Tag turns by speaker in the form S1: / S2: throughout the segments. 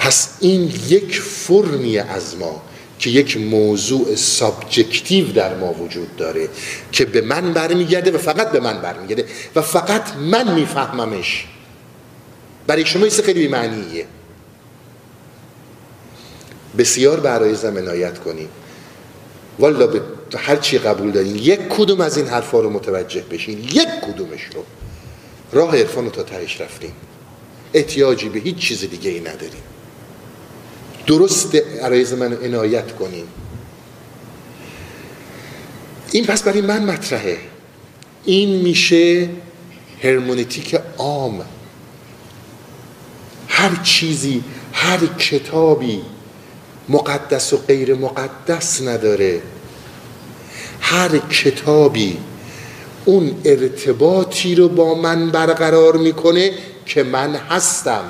S1: پس این یک فرمی از ما که یک موضوع سابجکتیو در ما وجود داره که به من برمیگرده و فقط به من برمیگرده و فقط من میفهممش. برای شما این خیلی بی‌معنیه. بسیار به عرایزم عنایت کنید. والا به هر چی قبول دارین یک کدوم از این حرفا رو متوجه بشین، یک کدومش رو. راه عرفان رو تا تهش رفتیم، احتیاجی به هیچ چیز دیگه ای نداریم. درست عرایز من عنایت کنین. این پس برای من مطرحه. این میشه هرمونتیک عام. هر چیزی، هر کتابی مقدس و غیر مقدس نداره. هر کتابی اون ارتباطی رو با من برقرار میکنه که من هستم.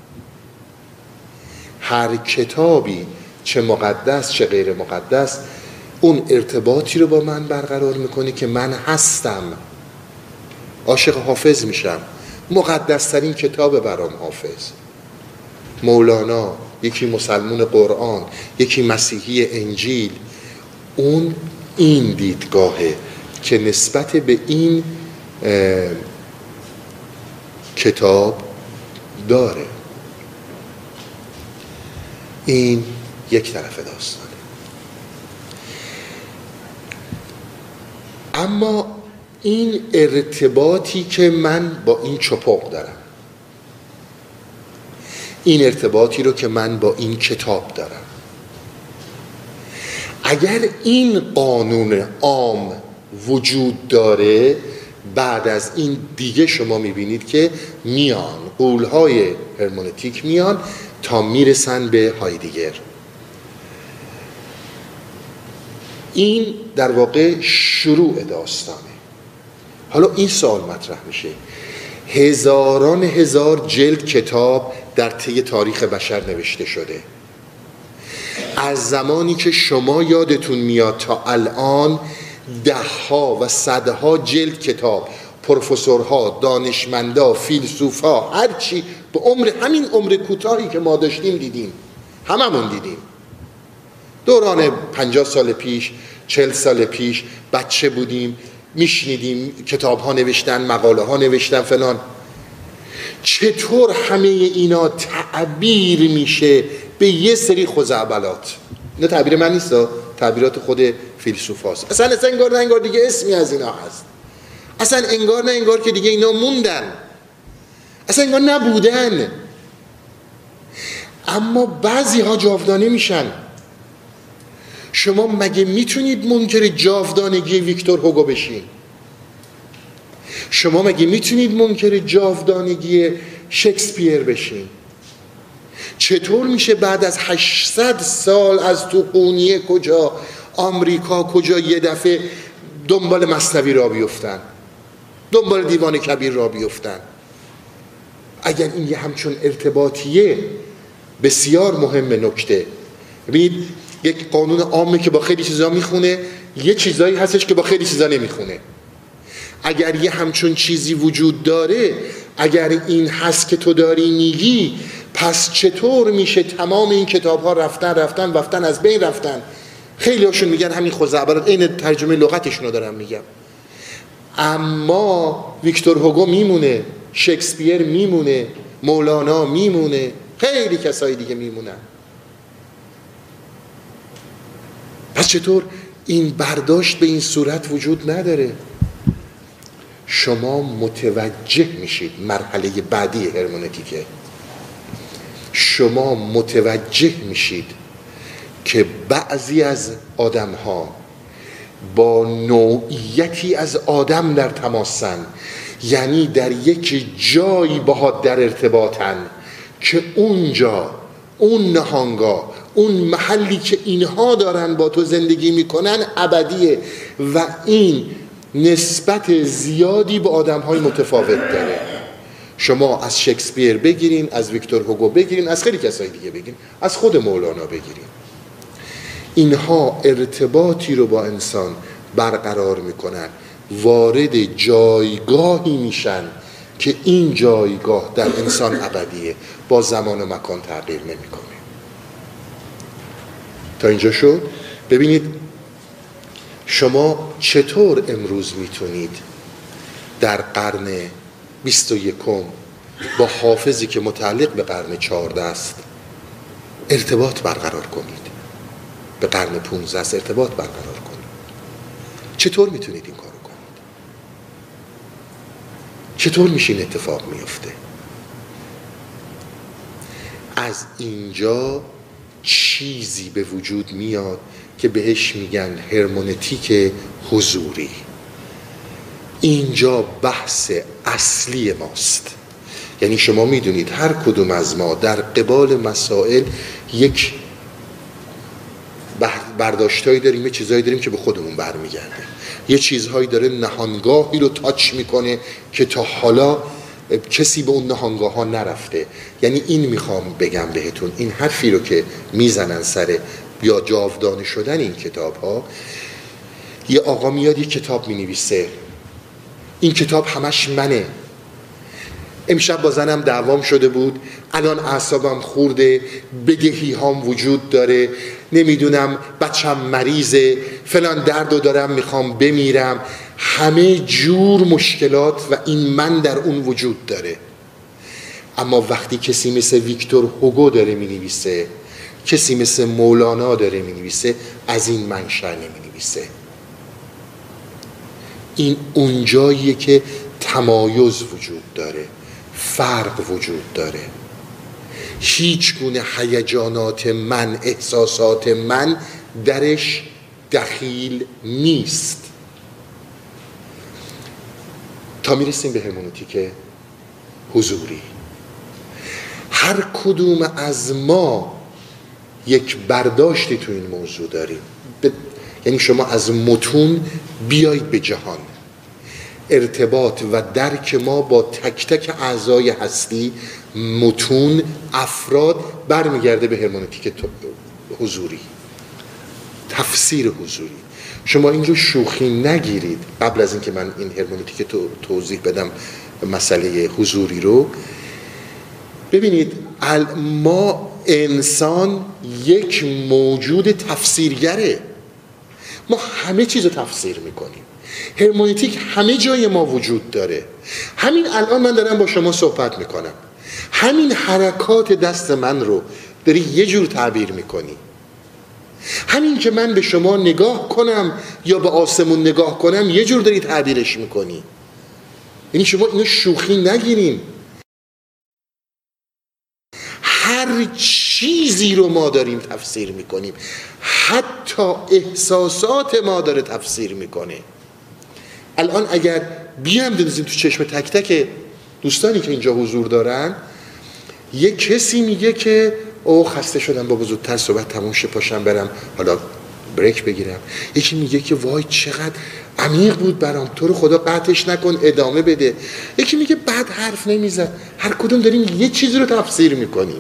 S1: هر کتابی چه مقدس چه غیر مقدس اون ارتباطی رو با من برقرار میکنه که من هستم. عاشق حافظ میشم. مقدس ترین کتاب برام حافظ. مولانا، یکی مسلمون قرآن، یکی مسیحی انجیل. اون این دیدگاهه که نسبت به این کتاب داره. این یک طرف داستانه. اما این ارتباطی که من با این چپق دارم، این ارتباطی رو که من با این کتاب دارم، اگر این قانون عام وجود داره، بعد از این دیگه شما میبینید که میان قولهای هرمونتیک میان تا میرسن به هایدگر. این در واقع شروع داستانه. حالا این سوال مطرح میشه: هزاران هزار جلد کتاب در طی تاریخ بشر نوشته شده. از زمانی که شما یادتون میاد تا الان دهها و صدها جلد کتاب، پروفسورها، دانشمندا، فیلسوفا، هرچی به عمر همین عمر کوتاهی که ما داشتیم دیدیم. هممون دیدیم. دوران 50 سال پیش، 40 سال پیش بچه بودیم، میشنیدیم کتاب ها نوشتن، مقاله ها نوشتن فلان. چطور همه اینا تعبیر میشه به یه سری خزعبلات؟ اینا تعبیر من نیست، تعبیرات خود فیلسوفاست. اصلا انگار نه انگار دیگه اسمی از اینا هست. اصلا انگار نه انگار که دیگه اینا موندن. اصلا انگار نبودن. اما بعضی ها جاودانه میشن. شما مگه میتونید منکر جاودانگی ویکتور هوگو بشین؟ شما مگه میتونید منکر جاودانگی شکسپیر بشین؟ چطور میشه بعد از 800 سال از تو قونیه کجا آمریکا کجا یه دفعه دنبال مثنوی را بیفتن، دنبال دیوان کبیر را بیفتن؟ اگر این یه همچون ارتباطیه بسیار مهم. نکته ببینید، یک قانون عامه که با خیلی چیزا میخونه، یه چیزایی هستش که با خیلی چیزا نمیخونه. اگر یه همچون چیزی وجود داره، اگر این هست که تو داری میگی، پس چطور میشه تمام این کتاب ها رفتن از بین رفتن؟ خیلی هاشون میگن همین خزعبلات، این ترجمه لغتشون رو دارم میگم. اما ویکتور هوگو میمونه، شکسپیر میمونه، مولانا میمونه، خیلی کسای دیگه میمونن. پس چطور این برداشت به این صورت وجود نداره؟ شما متوجه میشید مرحله بعدی هرمونتیکه. شما متوجه میشید که بعضی از آدم ها با نوعیتی از آدم در تماسن، یعنی در یک جایی باهات در ارتباطن که اونجا، اون نهانگاه، اون محلی که اینها دارن با تو زندگی میکنن ابدیه و این نسبت زیادی به آدم‌های متفاوت داره. شما از شکسپیر بگیرین، از ویکتور هوگو بگیرین، از خیلی کسای دیگه بگیرین، از خود مولانا بگیرین. اینها ارتباطی رو با انسان برقرار میکنن، وارد جایگاهی میشن که این جایگاه در انسان ابدیه، با زمان و مکان تغییر نمیکنه. تا اینجا شد. ببینید شما چطور امروز میتونید در قرن 21 با حافظی که متعلق به قرن 14 است ارتباط برقرار کنید، به قرن 15 است ارتباط برقرار کنید؟ چطور میتونید این کارو کنید؟ چطور میشه این اتفاق میفته؟ از اینجا چیزی به وجود میاد که بهش میگن هرمنوتیک حضوری. اینجا بحث اصلی ماست. یعنی شما میدونید هر کدوم از ما در قبال مسائل یک برداشتایی داریم، یه چیزهایی داریم که به خودمون برمیگرده، یه چیزهایی داره نهانگاهی رو تاچ میکنه که تا حالا کسی به اون نهانگاه ها نرفته. یعنی این میخوام بگم بهتون، این حرفی رو که میزنن سر یا جاودانه شدن این کتاب ها، یه آقا میاد یه کتاب مینویسه، این کتاب همش منه، امشب با زنم دعوام شده بود، الان اعصابم خورده، بدهی هام وجود داره، نمیدونم بچم مریضه، فلان دردو دارم میخوام بمیرم، همه جور مشکلات و این من در اون وجود داره. اما وقتی کسی مثل ویکتور هوگو داره مینویسه، کسی مثل مولانا داره مینویسه، از این منشأ نمینویسه. این اونجاییه که تمایز وجود داره، فرق وجود داره. هیچ گونه هیجانات من، احساسات من درش دخیل نیست. تا میرسیم به هرمنوتیک حضوری، هر کدوم از ما یک برداشتی تو این موضوع داریم. یعنی شما از متون بیایید به جهان، ارتباط و درک ما با تک تک اعضای هستی، متون، افراد برمیگرده به هرمنوتیک حضوری، تفسیر حضوری. شما این رو شوخی نگیرید. قبل از اینکه من این هرمنوتیک توضیح بدم مسئله حضوری رو، ببینید ما انسان یک موجود تفسیرگره. ما همه چیز رو تفسیر میکنیم. هرمنوتیک همه جای ما وجود داره. همین الان من دارم با شما صحبت میکنم، همین حرکات دست من رو داری یه جور تعبیر میکنی. همین که من به شما نگاه کنم یا به آسمون نگاه کنم یه جور داری تعبیرش میکنی. یعنی شما اینو شوخی نگیریم. هر چیزی رو ما داریم تفسیر میکنیم، حتی احساسات ما داره تفسیر میکنه. الان اگر بیام بندازیم تو چشم تک تک دوستانی که اینجا حضور دارن، یه کسی میگه که او خسته شدم، بابا زودتر صحبت تموم شه پاشم برم حالا بریک بگیرم. یکی میگه که وای چقدر عمیق بود برام، تو رو خدا قطعش نکن ادامه بده. یکی میگه بعد حرف نمیزن. هر کدوم داریم یه چیزی رو تفسیر میکنیم.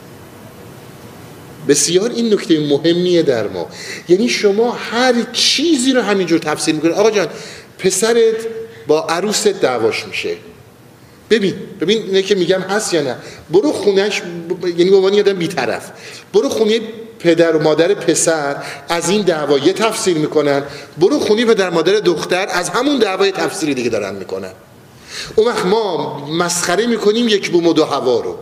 S1: بسیار این نکته مهمیه در ما. یعنی شما هر چیزی رو همینجور تفسیر میکنید. آقا جان پسرت با عروست دعواش میشه، ببین اینه که میگم هست یا نه، برو خونش، یعنی به عنوان آدم بی‌طرف برو خونه پدر و مادر پسر، از این دعوا یه تفسیر میکنن، برو خونه پدر مادر دختر، از همون دعوا یه تفسیری دیگه دارن میکنن. اون وقت ما مسخره میکنیم یک بوم و دو هوا رو.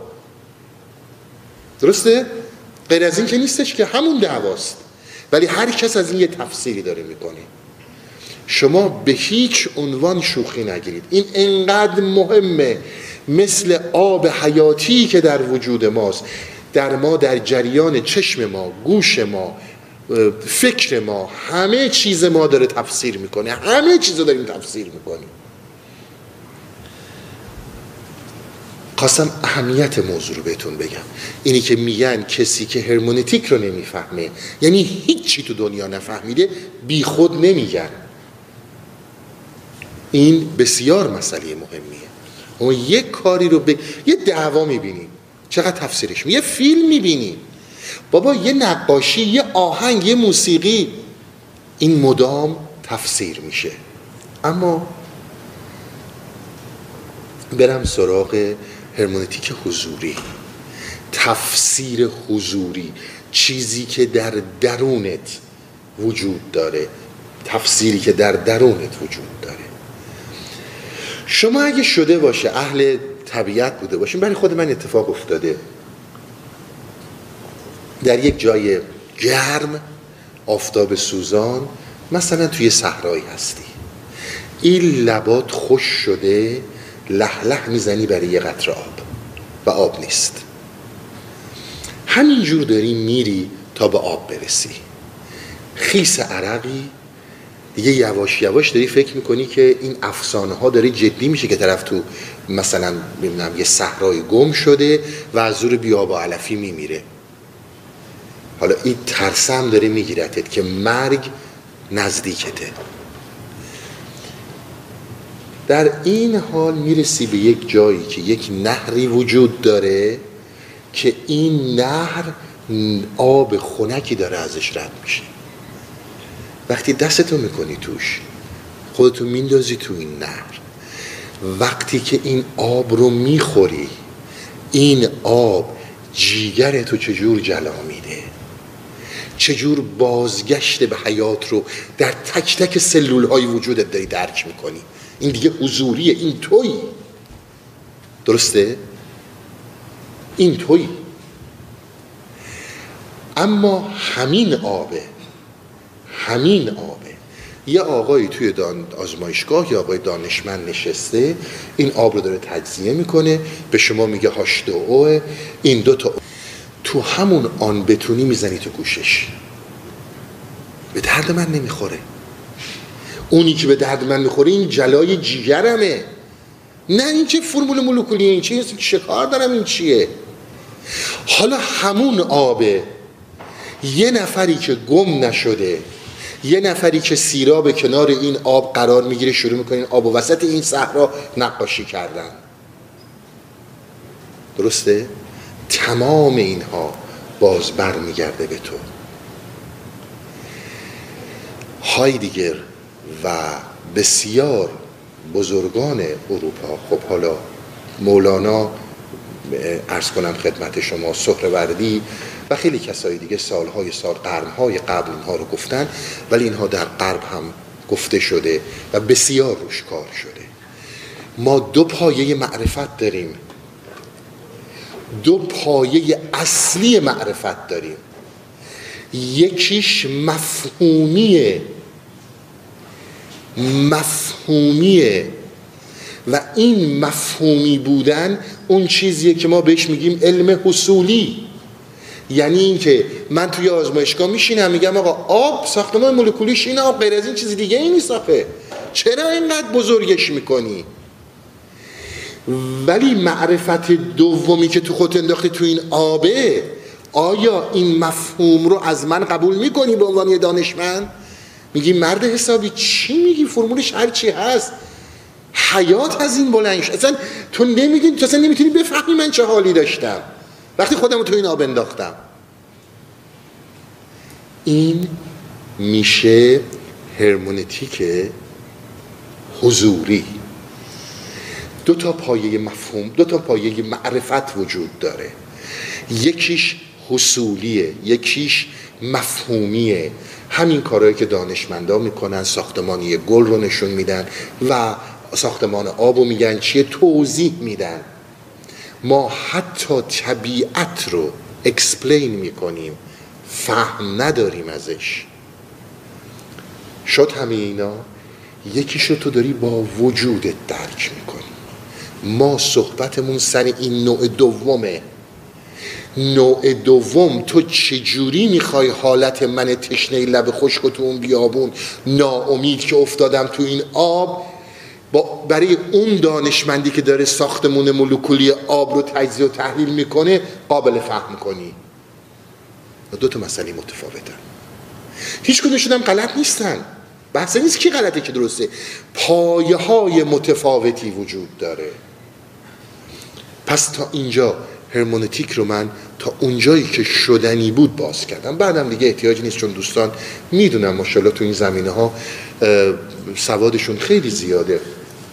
S1: درسته؟ غیر از این که نیستش که همون دعواست، ولی هر کس از این یه تفسیری داره میکنه. شما به هیچ عنوان شوخی نگیرید. این انقدر مهمه، مثل آب حیاتی که در وجود ماست، در ما، در جریان چشم ما، گوش ما، فکر ما، همه چیز ما داره تفسیر میکنه. همه چیز رو داریم تفسیر میکنیم. خواستم اهمیت موضوع رو بهتون بگم. اینی که میگن کسی که هرمنوتیک رو نمیفهمه، یعنی هیچی تو دنیا نفهمیده، بی خود نمیگن. این بسیار مسئله مهمیه. اما یک کاری رو یه دعوا میبینیم چقدر تفسیرش یه فیلم میبینیم، بابا یه نقاشی، یه آهنگ، یه موسیقی، این مدام تفسیر میشه. اما برم سراغ هرمنوتیک حضوری. تفسیر حضوری، چیزی که در درونت وجود داره، تفسیری که در درونت وجود داره. شما اگه شده باشه اهل طبیعت بوده باشین، برای خود من اتفاق افتاده در یک جای گرم آفتاب سوزان، مثلا توی صحرایی هستی، این لبات خوش شده، لح لح میزنی برای یه قطره آب و آب نیست، همینجور داری میری تا به آب برسی، خیس عرقی دیگه، یواش یواش داری فکر میکنی که این افسانه ها داره جدی میشه که طرف تو مثلا ببینم یه صحرای گم شده و از زور بیاب و علفی میمیره. حالا این ترسم داره میگیرتت که مرگ نزدیکته. در این حال میرسی به یک جایی که یک نهری وجود داره که این نهر آب خنکی داره ازش رد میشه. وقتی دستتو میکنی توش، خودتو میندازی تو این نهر، وقتی که این آب رو میخوری، این آب جیگرتو چجور جلا میده، چجور بازگشت به حیات رو در تک تک سلول های وجودت داری درک میکنی. این دیگه حضوریه، این تویی. درسته؟ این تویی. اما همین آبه، یه آقایی توی آزمایشگاه، یه آقای دانشمند نشسته، این آب رو داره تجزیه میکنه، به شما میگه H2O، این دوتا تو همون آن بتونی میزنی تو گوشش. به درد من نمیخوره. اونی که به درد من میخوره این جلای جیگرمه، نه این چه فرمول مولکولیه، این چه کار دارم، این چیه. حالا همون آبه، یه نفری که گم نشده، یه نفری که سیراب کنار این آب قرار میگیره، شروع میکنه این آب و وسط این صحرا نقاشی کردن. درسته؟ تمام اینها باز بر میگرده به تو. هایدگر و بسیار بزرگان اروپا، خب حالا مولانا عرض کنم خدمت شما، سهروردی و خیلی کسای دیگه سالهای سال، قرنهای قبل اینها رو گفتن، ولی اینها در غرب هم گفته شده و بسیار روش کار شده. ما دو پایه معرفت داریم، دو پایه اصلی معرفت داریم. یکیش مفهومیه و این مفهومی بودن اون چیزیه که ما بهش میگیم علم حصولی. یعنی این که من توی آزمایشگاه میشینم میگم آقا آب ساختمان مولکولیش اینه، آب غیر از این چیز دیگه ای نیست، آخه چرا اینقدر بزرگش میکنی؟ ولی معرفت دومی که تو خودت انداختی تو این آبه، آیا این مفهوم رو از من قبول میکنی به عنوان یه دانشمند؟ میگی مرد حسابی چی میگی، فرمولش هر چی هست، حیات از این بلند شد. اصلا تو نمیدونی، تو اصلا نمیتونی بفهمی من چه حالی داشتم وقتی خودم رو تو این آب انداختم. این میشه هرمونتیک حضوری. دو تا پایه مفهوم، دو تا پایه معرفت وجود داره، یکیش حصولیه، یکیش مفهومیه. همین کارهایی که دانشمندا میکنن، ساختمانی گل رو نشون میدن و ساختمان آب رو میگن چیه، توضیح میدن. ما حتی طبیعت رو اکسپلین میکنیم، فهم نداریم ازش. شد همه اینا، یکیشو تو داری با وجودت درک میکنی. ما صحبتمون سر این نوع دومه. نوع دوم، تو چجوری میخوای حالت من تشنه لب خشک و تو اون بیابون ناامید که افتادم تو این آب، برای اون دانشمندی که داره ساختمون مولکولی آب رو تجزیه و تحلیل میکنه قابل فهم کنی؟ دو تا مسئله متفاوتن، هیچ کدومشون هم غلط نیستن، بحث نیست کی غلطه که درسته، پایه های متفاوتی وجود داره. پس تا اینجا هرمونتیک رو من تا اونجایی که شدنی بود باز کردم، بعدم دیگه احتیاجی نیست چون دوستان میدونم ماشاءالله تو این زمینه ها سوادشون خیلی زیاده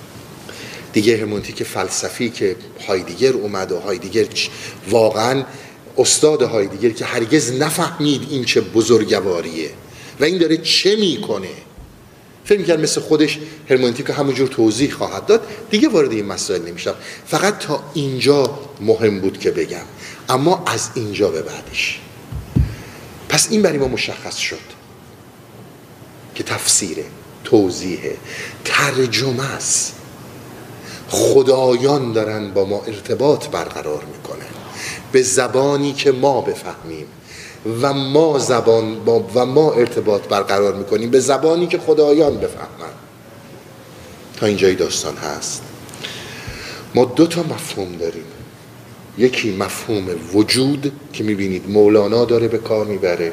S1: دیگه. هرمونتیک فلسفی که هایدگر اومد و هایدگر واقعا استاد هایدگر که هرگز نفهمید این چه بزرگواریه و این داره چه میکنه. فکر می‌کرد مثل خودش هرمنوتیک همونجور توضیح خواهد داد، دیگه وارد این مسائل نمیشم. فقط تا اینجا مهم بود که بگم، اما از اینجا به بعدش پس این برای ما مشخص شد که تفسیره، توضیحه، ترجمه است. خدایان دارن با ما ارتباط برقرار میکنن به زبانی که ما بفهمیم و ما ارتباط برقرار میکنیم به زبانی که خدایان بفهمن. تا اینجای داستان هست. ما 2 تا مفهوم داریم. یکی مفهوم وجود که میبینید مولانا داره به کار میبره،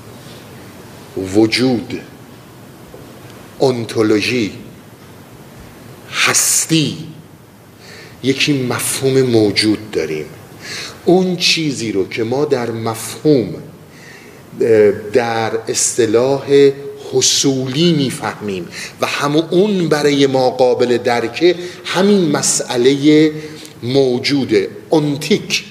S1: وجود، انتولوژی، هستی. یکی مفهوم موجود داریم. اون چیزی رو که ما در مفهوم، در اصطلاح حصولی میفهمیم و اون برای ما قابل درکه، همین مسئله موجوده، اونتیک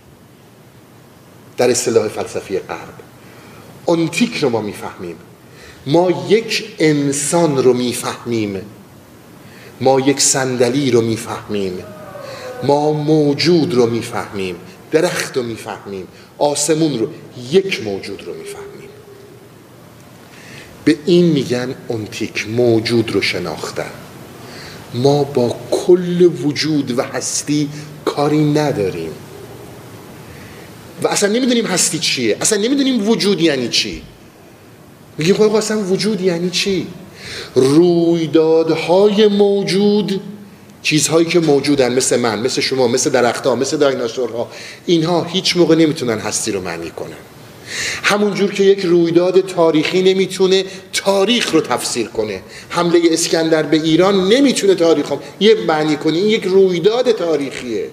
S1: در اصطلاح فلسفی غرب. اونتیک رو ما میفهمیم. ما یک انسان رو میفهمیم، ما یک صندلی رو میفهمیم، ما موجود رو میفهمیم، درخت رو میفهمیم، آسمون رو، یک موجود رو میفهمیم. به این میگن اونتیک، موجود رو شناختن. ما با کل وجود و هستی کاری نداریم و اصلا نمیدونیم هستی چیه، اصلا نمیدونیم وجود یعنی چی. میگیم خب اصلا وجود یعنی چی؟ رویدادهای موجود، چیزهایی که موجودن، مثل من، مثل شما، مثل درختها، مثل دایناسورها، اینها هیچ موقع نمیتونن هستی رو معنی کنن. همونجور که یک رویداد تاریخی نمیتونه تاریخ رو تفسیر کنه، حمله اسکندر به ایران نمیتونه تاریخ رو معنی کنه. این یک رویداد تاریخیه.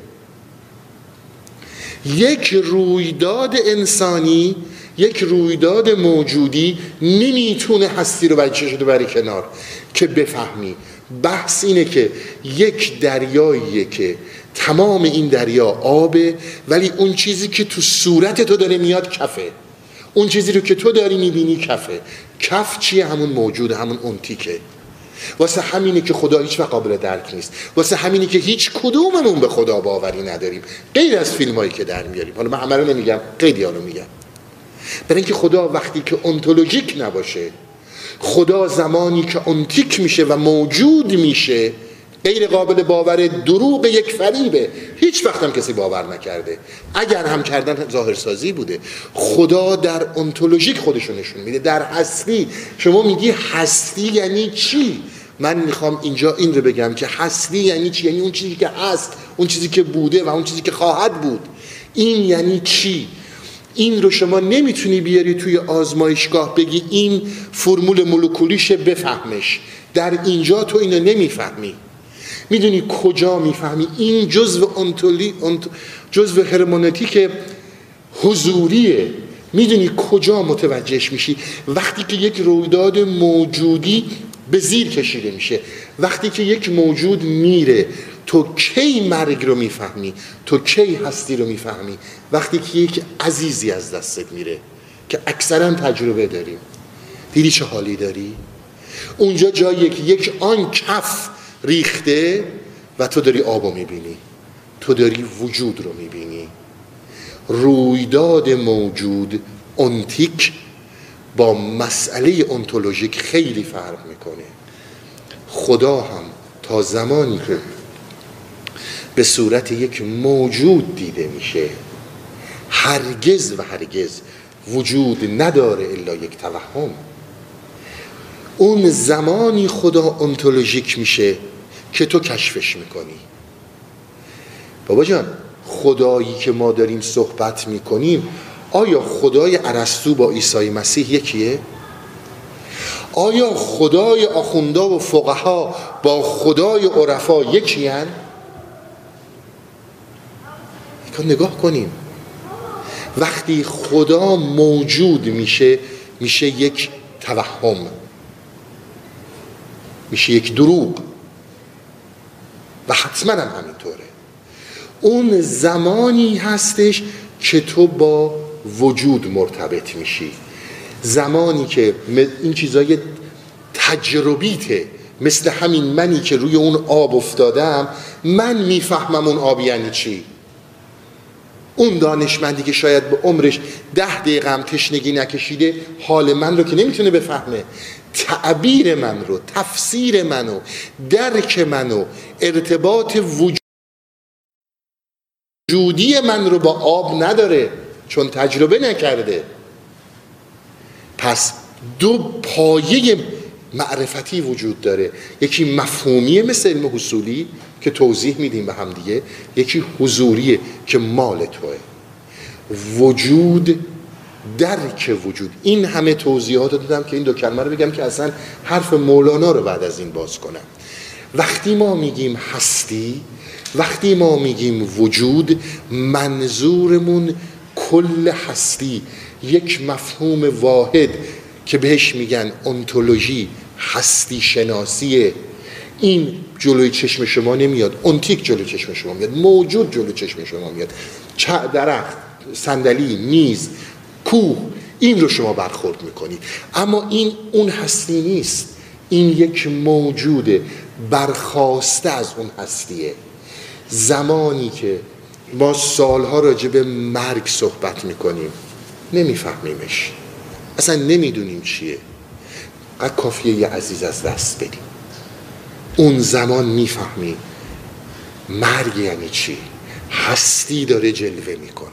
S1: یک رویداد انسانی، یک رویداد موجودی نمیتونه هستی رو بری کنار که بفهمی. بحث اینه که یک دریاییه که تمام این دریا آبه، ولی اون چیزی که تو صورت تو داره میاد کفه. اون چیزی رو که تو داری میبینی کفه. کف چیه؟ همون موجوده، همون اونتیکه. واسه همینه که خدا هیچ وقت قابل درک نیست. واسه همینه که هیچ کدوممون به خدا باوری نداریم، غیر از فیلمایی که در میاریم. حالا من همه رو نمیگم، خیلی ها رو میگم. برای اینکه خدا وقتی که اونتولوژیک نباشه، خدا زمانی که اونتیک میشه و موجود میشه، غیر قابل باور، دروغ، یک فریبه. هیچ وقت هم کسی باور نکرده. اگر هم کردن ظاهرسازی بوده. خدا در اونتولوژیک خودشو نشون میده، در هستی. شما میگی هستی یعنی چی؟ من میخوام اینجا این رو بگم که هستی یعنی چی؟ یعنی اون چیزی که هست، اون چیزی که بوده و اون چیزی که خواهد بود. این یعنی چی؟ این رو شما نمیتونی بیاری توی آزمایشگاه بگی این فرمول مولکولیشه بفهمش. در اینجا تو اینو نمیفهمی. میدونی کجا میفهمی؟ این جزء هرمنوتیک حضوریه. میدونی کجا متوجهش میشی؟ وقتی که یک رویداد موجودی به زیر کشیده میشه، وقتی که یک موجود میره، تو کی مرگ رو میفهمی؟ تو کی هستی رو میفهمی؟ وقتی که یک عزیزی از دستت میره که اکثرا تجربه داریم. دیدی چه حالی داری؟ اونجا جایی که یک آن کف ریخته و تو داری آبو میبینی، تو داری وجود رو میبینی. رویداد موجود اونتیک با مسئله اونتولوژیک خیلی فرق میکنه. خدا هم تا زمانی که به صورت یک موجود دیده میشه، هرگز و هرگز وجود نداره الا یک توهم. اون زمانی خدا اونتولوژیک میشه که تو کشفش میکنی. بابا جان، خدایی که ما داریم صحبت میکنیم، آیا خدای ارسطو با عیسی مسیح یکیه؟ آیا خدای آخوندا و فقها با خدای عرفا یکی هن؟ نگاه کنیم. وقتی خدا موجود میشه، میشه یک توهم، میشه یک دروغ و حتما هم همینطوره. اون زمانی هستش که تو با وجود مرتبط میشی. زمانی که این چیزای تجربیته، مثل همین منی که روی اون آب افتادم، من میفهمم اون آب یعنی چی. اون دانشمندی که شاید به عمرش 10 دقیقه هم تشنگی نکشیده، حال من رو که نمیتونه بفهمه، تعبیر من رو، تفسیر منو، درک منو، ارتباط وجودی من رو با آب نداره، چون تجربه نکرده. پس دو پایه معرفتی وجود داره، یکی مفهومیه مثل علم حصولی که توضیح میدیم به هم دیگه، یکی حضوریه که مال توه. وجود، درک وجود. این همه توضیحات دادم که این دو کلمه رو بگم که اصلا حرف مولانا رو بعد از این باز کنم. وقتی ما میگیم هستی، وقتی ما میگیم وجود، منظورمون کل هستی، یک مفهوم واحد که بهش میگن انتولوژی، هستی شناسیه. این جلوی چشم شما نمیاد، اونتیک جلوی چشم شما میاد، موجود جلوی چشم شما میاد، درخت، صندلی، میز، کوه، این رو شما برخورد میکنید. اما این اون هستی نیست، این یک موجوده برخاسته از اون هستیه. زمانی که ما سالها راجع به مرگ صحبت میکنیم نمیفهمیمش، اصلا نمیدونیم چیه، قد کافیه یه عزیز از دست بدیم، اون زمان میفهمیم مرگ یعنی چی، هستی داره جلوه میکنه.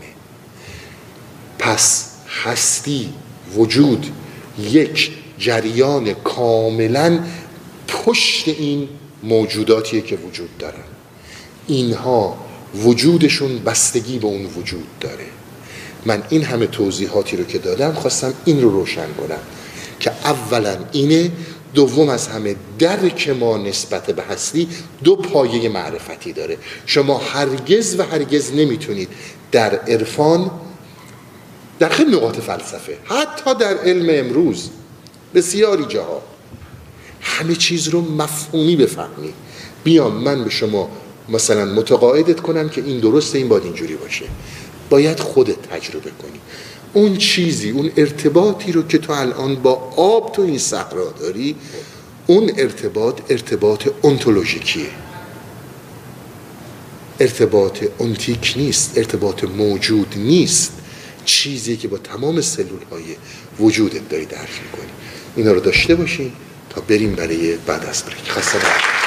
S1: پس هستی، وجود، یک جریان کاملا پشت این موجوداتیه که وجود دارن. اینها وجودشون بستگی به اون وجود داره. من این همه توضیحاتی رو که دادم خواستم این رو روشن کنم که اولا اینه، دوم از همه درک ما نسبت به هستی دو پایه معرفتی داره. شما هرگز و هرگز نمیتونید در عرفان، در خیلی نقاط فلسفه، حتی در علم امروز بسیاری جاها، همه چیز رو مفهومی بفهمی. بیام من به شما مثلا متقاعدت کنم که این درسته، این باید اینجوری باشه، باید خودت تجربه کنی. اون چیزی، اون ارتباطی رو که تو الان با آب تو این صحرا داری، اون ارتباط انتولوژیکیه، ارتباط انتیک نیست، ارتباط موجود نیست، چیزی که با تمام سلول‌های وجودت داری درک می‌کنی. اینا رو داشته باشین تا بریم برای بعد از بریک. خسته نباشید.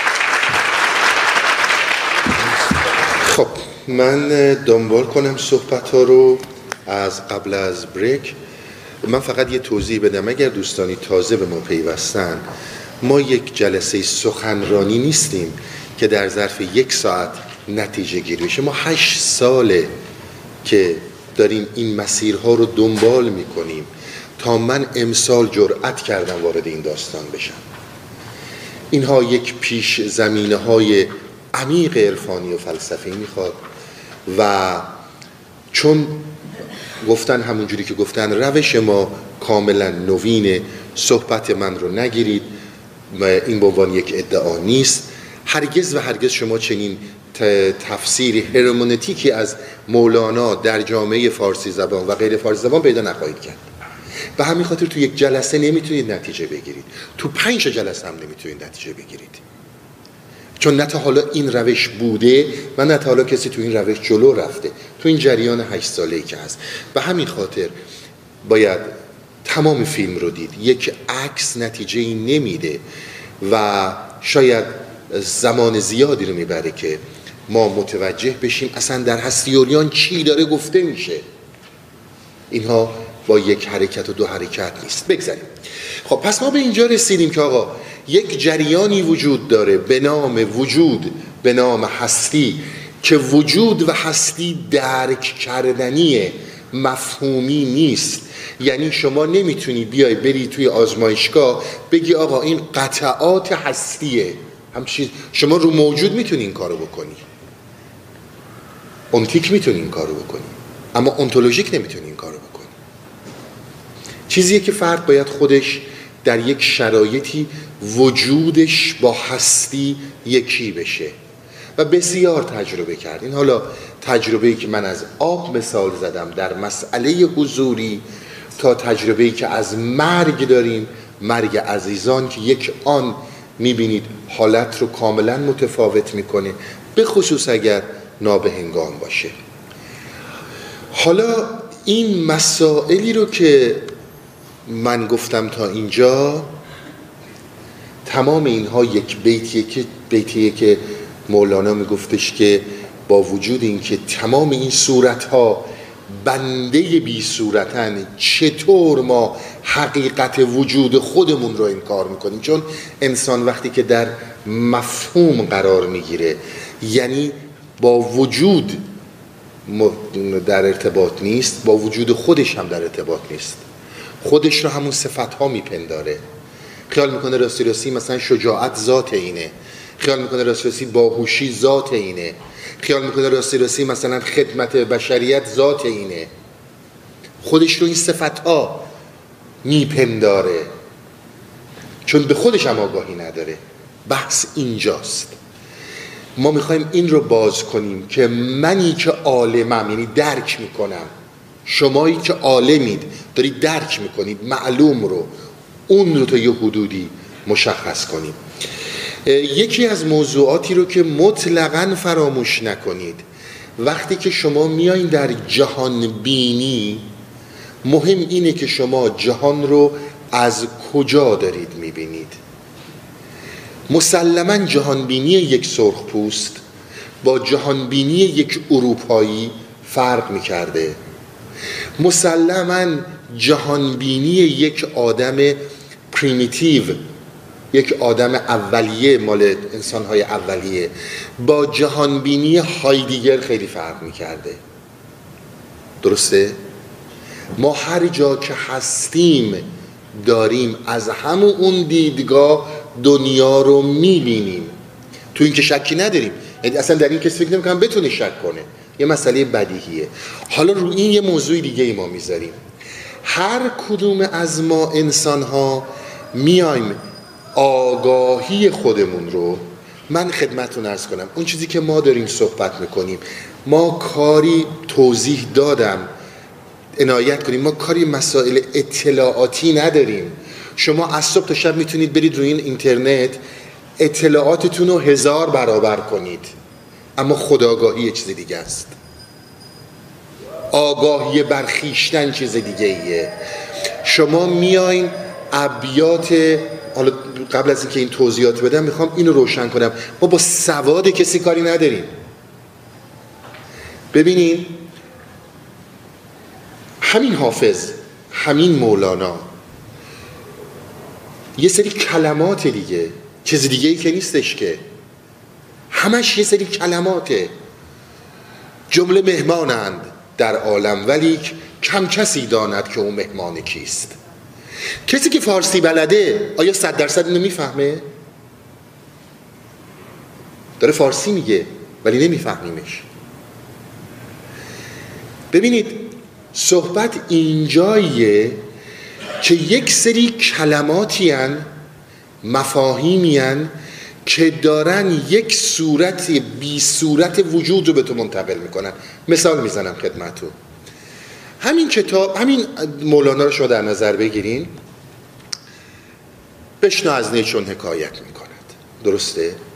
S1: خب من دنبال کنم صحبت‌ها رو از قبل از بریک. من فقط یه توضیح بدم، اگر دوستانی تازه به ما پیوستن، ما یک جلسه سخنرانی نیستیم که در ظرف 1 ساعت نتیجه گیری بشه. ما 8 ساله که داریم این مسیرها رو دنبال میکنیم تا من امسال جرأت کردم وارد این داستان بشم. اینها یک پیش زمینه های عمیق عرفانی و فلسفی میخواد و چون گفتن همونجوری که گفتن روش ما کاملا نوینه، صحبت من رو نگیرید و این به عنوان یک ادعا نیست. هرگز و هرگز شما چنین تفسیری هرمنوتیکی از مولانا در جامعه فارسی زبان و غیر فارسی زبان پیدا نخواهید کرد. به همین خاطر تو یک جلسه نمیتونید نتیجه بگیرید، تو 5 جلسه هم نمیتونید نتیجه بگیرید، چون نه تا حالا این روش بوده و نه تا حالا کسی تو این روش جلو رفته تو این جریان 8 ساله‌ای که هست. به همین خاطر باید تمام فیلم رو دید. یک عکس نتیجه‌ای نمیده و شاید زمان زیادی رو میبره که ما متوجه بشیم اصلا در هستی عریان چی داره گفته میشه. اینها با یک حرکت و 2 حرکت نیست. بگذاریم. خب پس ما به اینجا رسیدیم که آقا یک جریانی وجود داره به نام وجود، به نام هستی، که وجود و هستی درک کردنیه، مفهومی نیست. یعنی شما نمیتونی بیای بری توی آزمایشگاه بگی آقا این قطعات هستیه، همچین شما رو موجود میتونی این کارو بکنی، اونتیک میتونی این کارو بکنی، اما اونتولوژیک نمیتونی این کارو بکنی. چیزیه که فرد باید خودش در یک شرایطی وجودش با هستی یکی بشه و بسیار تجربه کرد. این حالا تجربه‌ای که من از آب مثال زدم در مسئله حضوری، تا تجربه‌ای که از مرگ داریم، مرگ عزیزان که یک آن میبینید حالت رو کاملا متفاوت میکنه، به خصوص اگر نابهنگام باشه. حالا این مسائلی رو که من گفتم تا اینجا، تمام اینها یک بیتیه که مولانا میگفتش که با وجود این که تمام این صورتها بنده بی صورتن، چطور ما حقیقت وجود خودمون رو انکار میکنیم؟ چون انسان وقتی که در مفهوم قرار میگیره، یعنی با وجود در ارتباط نیست، با وجود خودش هم در ارتباط نیست، خودش رو همون صفتها میپنداره. خیال میکنه راستی مثلا شجاعت ذات اینه، خیال میکنه راستی باهوشی ذات اینه، خیال میکنه راستی مثلا خدمت بشریت ذات اینه. خودش رو این صفتها میپنداره، چون به خودش هم آگاهی نداره. بحث اینجاست. ما میخوایم این رو باز کنیم که منی که عالمم، یعنی درک میکنم، شمایی که عالمید دارید درک میکنید معلوم رو، اون رو تا یه حدودی مشخص کنیم. یکی از موضوعاتی رو که مطلقاً فراموش نکنید، وقتی که شما میایین در جهان بینی، مهم اینه که شما جهان رو از کجا دارید میبینید. مسلماً جهان بینی یک سرخپوست با جهان بینی یک اروپایی فرق میکرده. مسلماً جهان بینی یک آدم پریمیتیو، یک آدم اولیه مال انسان‌های اولیه، با جهان بینی هایدگر خیلی فرق میکرده. درسته؟ ما هر جا که هستیم داریم از همون اون دیدگاه دنیا رو میبینیم، تو این که شکی نداریم. یعنی اصلا در این کسی فکر نمی‌کنم بتونه شک کنه، یه مسئله بدیهیه. حالا رو این یه موضوع دیگه ای ما میذاریم. هر کدوم از ما انسان‌ها میایم آگاهی خودمون رو، من خدمتتون عرض کنم اون چیزی که ما داریم صحبت میکنیم، ما کاری توضیح دادم عنایت کنیم، ما کاری مسائل اطلاعاتی نداریم. شما از صبح تا شب میتونید برید روی این اینترنت اطلاعاتتون رو 1000 برابر کنید، اما خودآگاهی یه چیز دیگه است. آگاهی برخیشتن چیز دیگه ایه. شما میاین ابیات، حالا قبل از اینکه این توضیحات بدم میخوام اینو روشن کنم، ما با سواد کسی کاری نداریم. ببینین همین حافظ، همین مولانا، یه سری کلمات دیگه، چیز دیگه ای که نیستش که، همش یه سری کلماته. جمله مهمانند در عالم ولیک کم کسی داند که اون مهمان کیست. کسی که فارسی بلده آیا 100% اینو میفهمه؟ داره فارسی میگه ولی نمیفهمیمش. ببینید صحبت اینجاییه که یک سری کلماتی هن، مفاهیمی هن که دارن یک صورت بی صورت وجود رو به تو منتقل میکنن. مثال میزنم خدمتتون. همین کتاب، همین مولانا رو شما در نظر بگیرین، بشنو از نی چون حکایت میکند. درسته؟